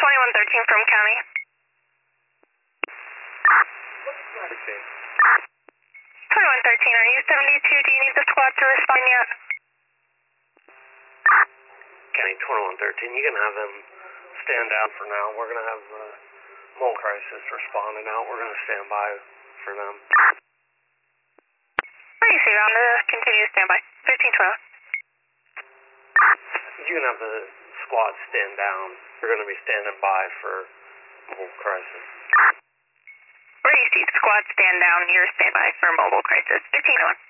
2113 from County. 2113, are you 72? Do you need the squad to respond yet? County 2113, you can have them stand down for now. We're going to have the mole crisis responding out. We're going to stand by for them. Easy, on the continue standby. 1512. You can have the squad stand down. We're going to be standing by for mobile crisis. Easy, squad stand down. You're standby for mobile crisis. 1501.